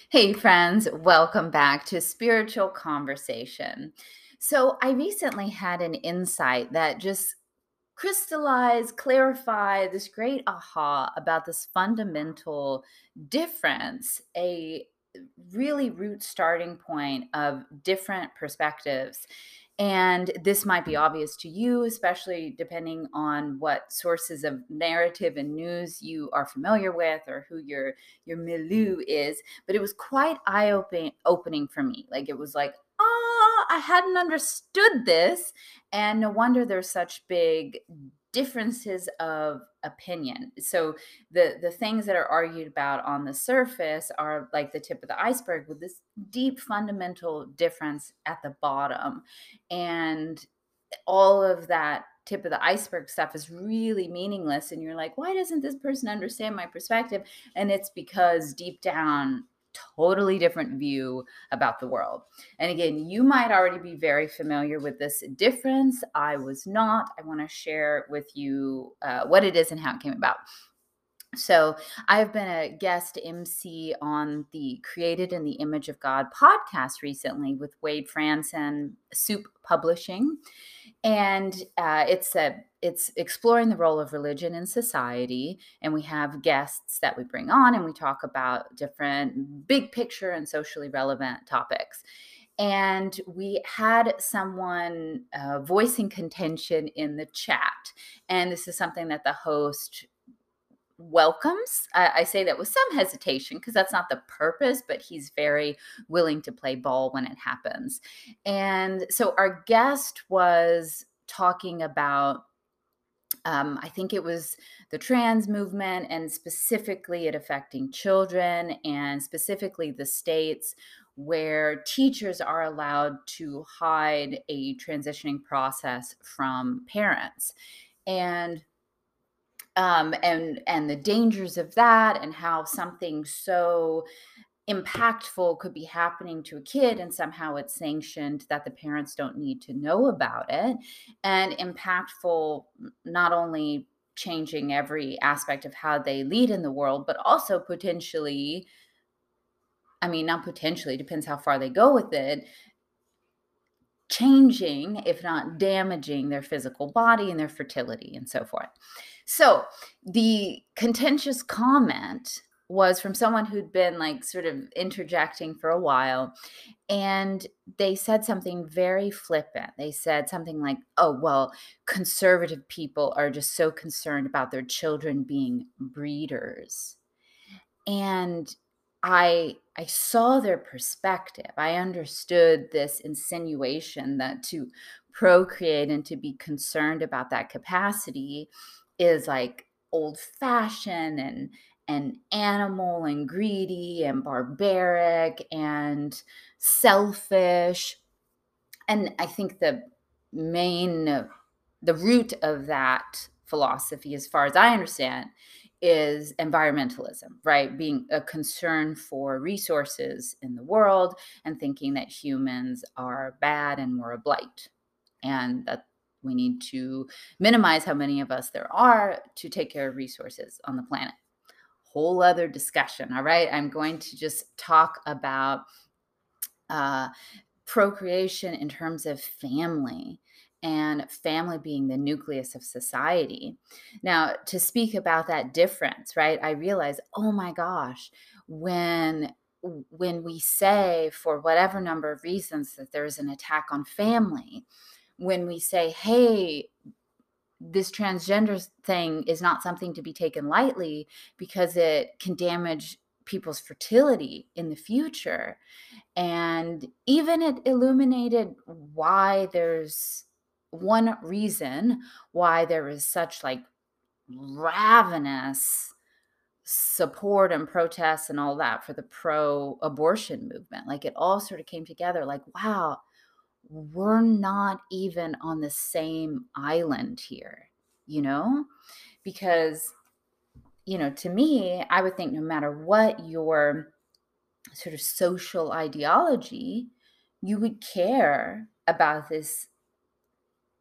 Hey, friends, welcome back to Spiritual Conversation. So, I recently had an insight that just crystallized, clarified this great aha about this fundamental difference, a really root starting point of different perspectives. And this might be obvious to you, especially depending on what sources of narrative and news you are familiar with or who your milieu is. But it was quite eye opening for me. Like it was like, oh, I hadn't understood this. And no wonder there's such big differences of opinion. So the things that are argued about on the surface are like the tip of the iceberg with this deep fundamental difference at the bottom. And all of that tip of the iceberg stuff is really meaningless, and you're like, why doesn't this person understand my perspective? And it's because deep down, totally different view about the world. And again, you might already be very familiar with this difference. I was not. I want to share with you what it is and how it came about. So, I've been a guest MC on the Created in the Image of God podcast recently with Wade Franson, Soup Publishing, and it's exploring the role of religion in society. And we have guests that we bring on, and we talk about different big picture and socially relevant topics. And we had someone voicing contention in the chat, and this is something that the host welcomes. I say that with some hesitation because that's not the purpose, but he's very willing to play ball when it happens. And so our guest was talking about, I think it was the trans movement and specifically it affecting children and specifically the states where teachers are allowed to hide a transitioning process from parents. And the dangers of that and how something so impactful could be happening to a kid and somehow it's sanctioned that the parents don't need to know about it, and impactful not only changing every aspect of how they lead in the world but also potentially, I mean, not potentially, depends how far they go with it, changing, if not damaging, their physical body and their fertility and so forth. So the contentious comment was from someone who'd been like sort of interjecting for a while. And they said something very flippant. They said something like, oh, well, conservative people are just so concerned about their children being breeders. And I saw their perspective. I understood this insinuation that to procreate and to be concerned about that capacity is like old fashioned and animal and greedy and barbaric and selfish. And I think main the root of that philosophy, as far as I understand, is environmentalism, right? Being a concern for resources in the world and thinking that humans are bad and we're a blight, and that we need to minimize how many of us there are to take care of resources on the planet. Whole other discussion. All right. I'm going to just talk about uh, procreation in terms of family and family being the nucleus of society. Now, to speak about that difference, right? I realize, oh my gosh, when we say for whatever number of reasons that there's an attack on family, when we say, hey, this transgender thing is not something to be taken lightly because it can damage people's fertility in the future. And even it illuminated why there's one reason why there is such like ravenous support and protests and all that for the pro abortion movement. Like it all sort of came together like, wow, we're not even on the same island here, you know? Because, to me, I would think no matter what your sort of social ideology, you would care about this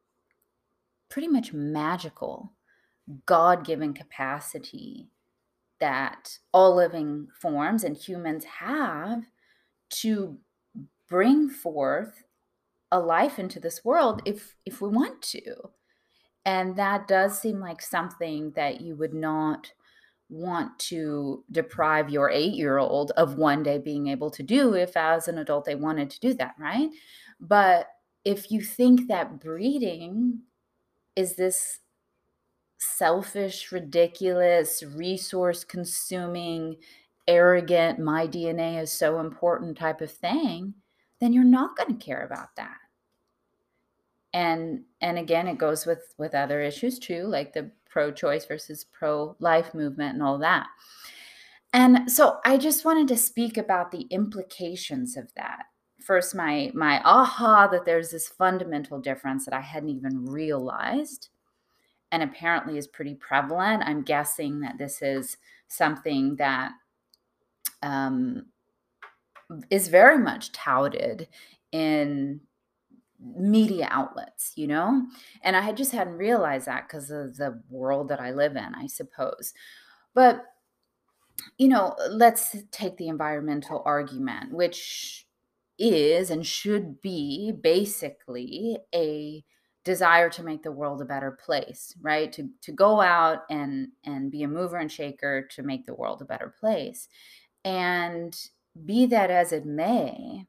pretty much magical God given capacity that all living forms and humans have to bring forth a life into this world if we want to. And that does seem like something that you would not want to deprive your 8-year-old of one day being able to do if as an adult they wanted to do that, right? But if you think that breeding is this selfish, ridiculous, resource consuming, arrogant, my DNA is so important type of thing, then you're not going to care about that. And again, it goes with other issues too, like the pro-choice versus pro-life movement and all that. And so I just wanted to speak about the implications of that. First, my aha that there's this fundamental difference that I hadn't even realized and apparently is pretty prevalent. I'm guessing that this is something that is very much touted in media outlets, and I just hadn't realized that because of the world that I live in, I suppose. But, let's take the environmental argument, which is and should be basically a desire to make the world a better place, right? To go out and be a mover and shaker to make the world a better place. And be that as it may,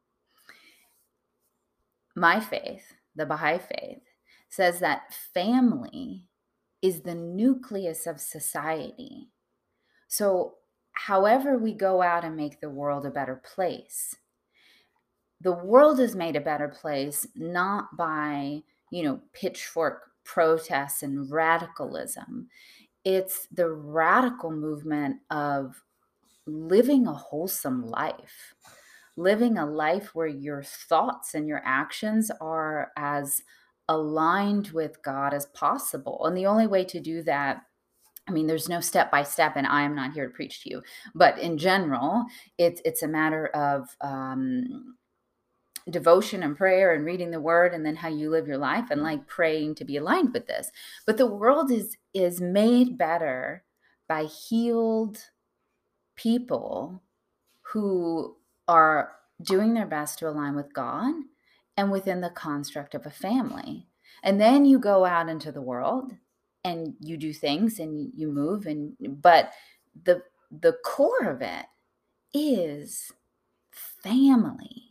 my faith, the Baha'i faith, says that family is the nucleus of society. So, however we go out and make the world a better place, the world is made a better place not by, pitchfork protests and radicalism. It's the radical movement of living a wholesome life, living a life where your thoughts and your actions are as aligned with God as possible. And the only way to do that, I mean, there's no step by step, and I am not here to preach to you, but in general, it's a matter of devotion and prayer and reading the word, and then how you live your life and like praying to be aligned with this. But the world is made better by healed people who are doing their best to align with God and within the construct of a family. And then you go out into the world and you do things and you move, but the core of it is family.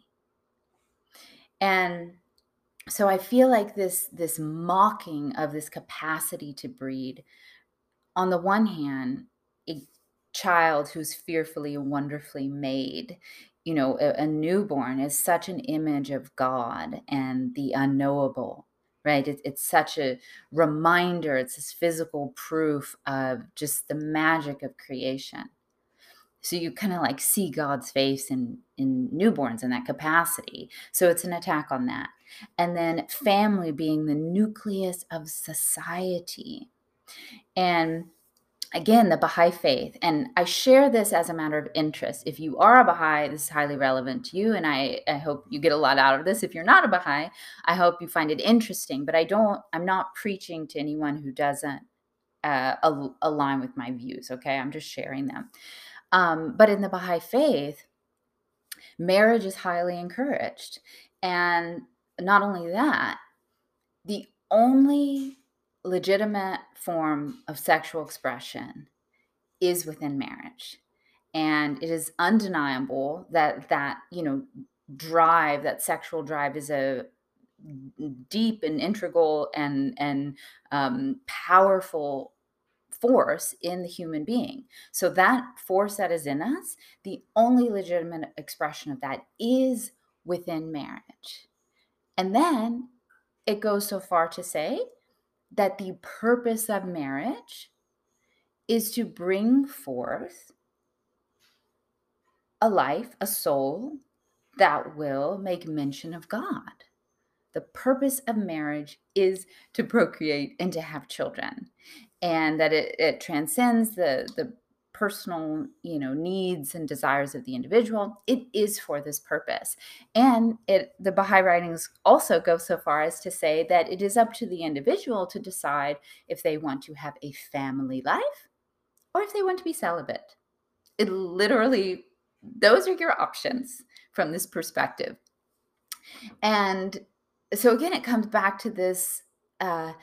And so I feel like this mocking of this capacity to breed, on the one hand, a child who's fearfully and wonderfully made, a newborn is such an image of God and the unknowable, right? It's such a reminder. It's this physical proof of just the magic of creation. So you kind of like see God's face in newborns in that capacity. So it's an attack on that. And then family being the nucleus of society. And again, the Baha'i faith, and I share this as a matter of interest. If you are a Baha'i, this is highly relevant to you, and I hope you get a lot out of this. If you're not a Baha'i, I hope you find it interesting, but I'm not preaching to anyone who doesn't align with my views, okay? I'm just sharing them. But in the Baha'i faith, marriage is highly encouraged. And not only that, the only legitimate form of sexual expression is within marriage. And it is undeniable that drive, that sexual drive, is a deep and integral and powerful force in the human being. So that force that is in us, the only legitimate expression of that is within marriage. And then it goes so far to say that the purpose of marriage is to bring forth a life, a soul that will make mention of God. The purpose of marriage is to procreate and to have children, and that it transcends the personal, needs and desires of the individual. It is for this purpose. And the Baha'i writings also go so far as to say that it is up to the individual to decide if they want to have a family life or if they want to be celibate. It literally, those are your options from this perspective. And so again, it comes back to uh,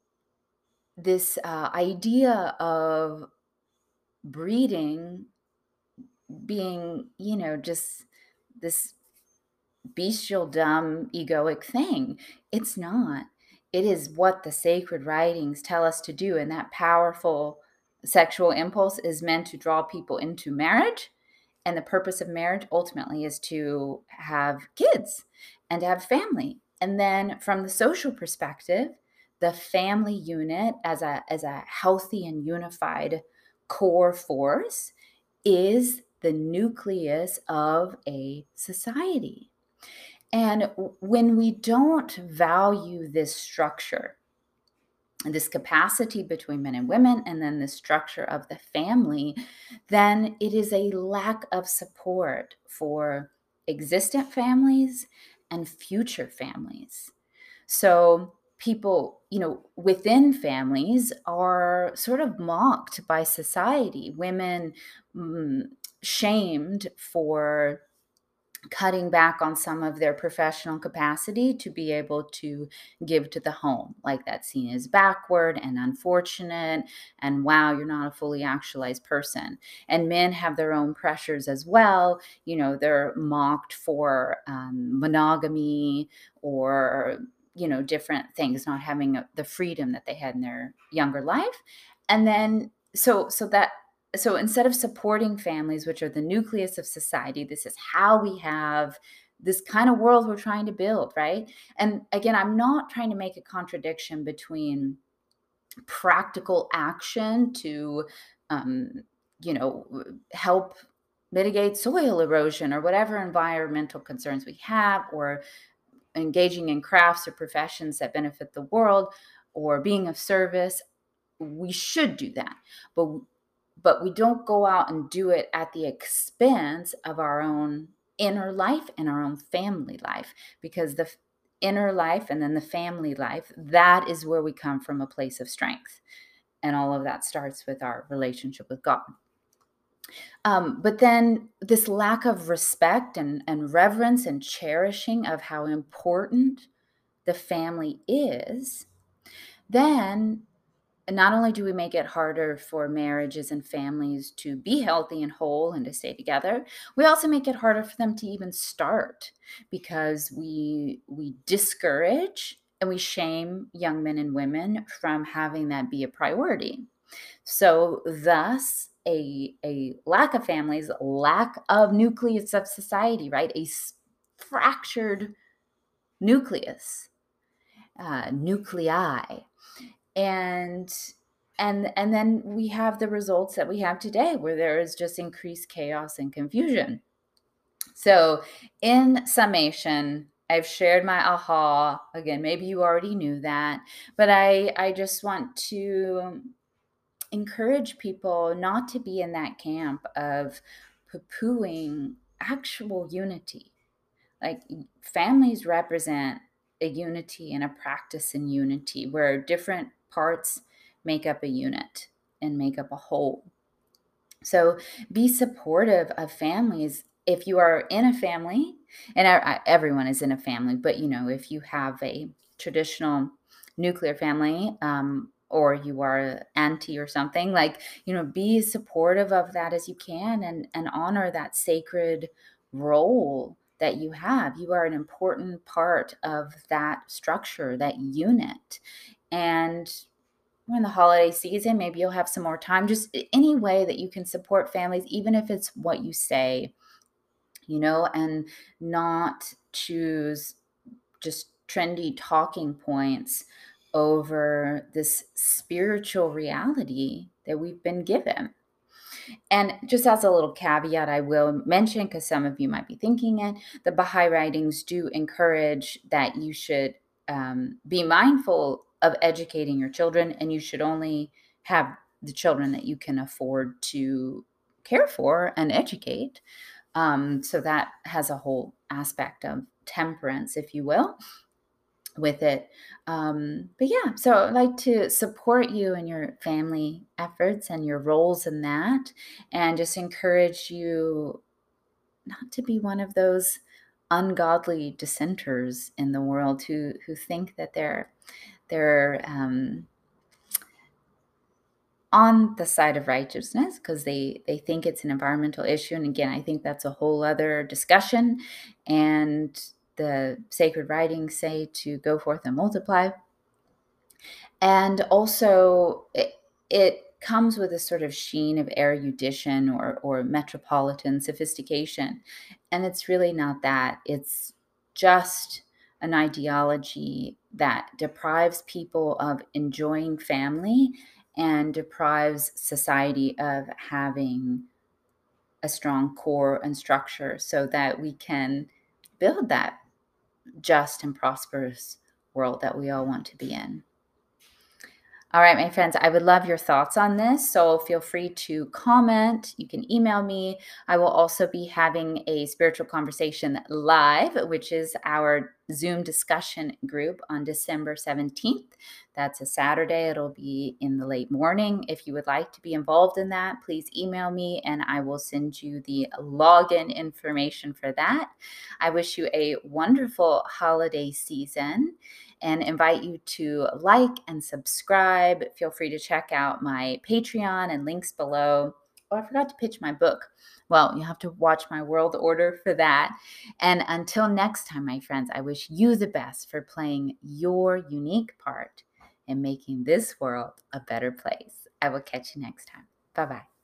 this idea of breeding being, just this bestial, dumb, egoic thing. It's not. It is what the sacred writings tell us to do. And that powerful sexual impulse is meant to draw people into marriage. And the purpose of marriage ultimately is to have kids and to have family. And then from the social perspective, the family unit as a healthy and unified core force is the nucleus of a society. And when we don't value this structure, this capacity between men and women, and then the structure of the family, then it is a lack of support for existent families and future families. So people, within families are sort of mocked by society. Women shamed for cutting back on some of their professional capacity to be able to give to the home. Like that's seen as backward and unfortunate, and wow, you're not a fully actualized person. And men have their own pressures as well. They're mocked for monogamy, or different things, not having the freedom that they had in their younger life. And then so instead of supporting families, which are the nucleus of society, this is how we have this kind of world we're trying to build, right? And again, I'm not trying to make a contradiction between practical action to, um, help mitigate soil erosion or whatever environmental concerns we have, or engaging in crafts or professions that benefit the world, or being of service. We should do that. But we don't go out and do it at the expense of our own inner life and our own family life, because the inner life and then the family life, that is where we come from a place of strength. And all of that starts with our relationship with God. But then this lack of respect and reverence and cherishing of how important the family is, then not only do we make it harder for marriages and families to be healthy and whole and to stay together, we also make it harder for them to even start, because we discourage and we shame young men and women from having that be a priority. So thus a lack of families, lack of nucleus of society, right? Fractured nucleus, nuclei. And then we have the results that we have today, where there is just increased chaos and confusion. So in summation, I've shared my aha. Again, maybe you already knew that, but I just want to encourage people not to be in that camp of poo-pooing actual unity. Like, families represent a unity and a practice in unity, where different parts make up a unit and make up a whole. So be supportive of families. If you are in a family, and everyone is in a family, but if you have a traditional nuclear family, or you are auntie or something, like, be as supportive of that as you can, and honor that sacred role that you have. You are an important part of that structure, that unit. And in the holiday season, maybe you'll have some more time. Just any way that you can support families, even if it's what you say, and not choose just trendy talking points over this spiritual reality that we've been given. And just as a little caveat, I will mention, because some of you might be thinking it, the Baha'i writings do encourage that you should be mindful of educating your children, and you should only have the children that you can afford to care for and educate. So that has a whole aspect of temperance, if you will. with it. But yeah, so I'd like to support you in your family efforts and your roles in that, and just encourage you not to be one of those ungodly dissenters in the world who think that they're on the side of righteousness because they think it's an environmental issue. And again, I think that's a whole other discussion. And the sacred writings say to go forth and multiply. And also, it comes with a sort of sheen of erudition or metropolitan sophistication. And it's really not that. It's just an ideology that deprives people of enjoying family and deprives society of having a strong core and structure so that we can build that just and prosperous world that we all want to be in. All right, my friends, I would love your thoughts on this. So feel free to comment. You can email me. I will also be having a spiritual conversation live, which is our Zoom discussion group on December 17th. That's a Saturday. It'll be in the late morning. If you would like to be involved in that, please email me and I will send you the login information for that. I wish you a wonderful holiday season and invite you to like and subscribe. Feel free to check out my Patreon and links below. Oh, I forgot to pitch my book. Well, you have to watch my world order for that. And until next time, my friends, I wish you the best for playing your unique part in making this world a better place. I will catch you next time. Bye-bye.